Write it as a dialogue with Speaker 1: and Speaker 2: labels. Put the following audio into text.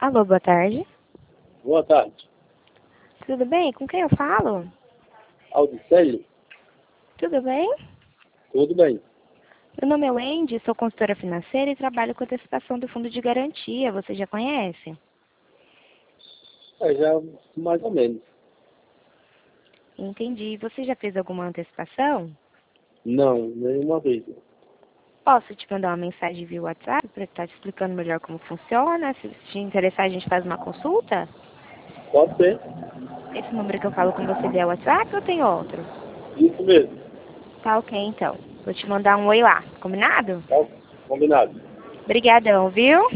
Speaker 1: Alô, boa tarde.
Speaker 2: Boa tarde.
Speaker 1: Tudo bem? Com quem eu falo?
Speaker 2: Audicélio?
Speaker 1: Tudo bem?
Speaker 2: Tudo bem.
Speaker 1: Meu nome é Wendy, sou consultora financeira e trabalho com antecipação do fundo de garantia. Você já conhece?
Speaker 2: Já mais ou menos.
Speaker 1: Entendi. Você já fez alguma antecipação?
Speaker 2: Não, nenhuma vez.
Speaker 1: Posso te mandar uma mensagem via WhatsApp para estar te explicando melhor como funciona? Se te interessar, a gente faz uma consulta?
Speaker 2: Pode ser?
Speaker 1: Esse número que eu falo com você via WhatsApp ou tem outro?
Speaker 2: Isso mesmo.
Speaker 1: Tá ok, então. Vou te mandar um oi lá. Combinado?
Speaker 2: Tá combinado.
Speaker 1: Obrigadão, viu?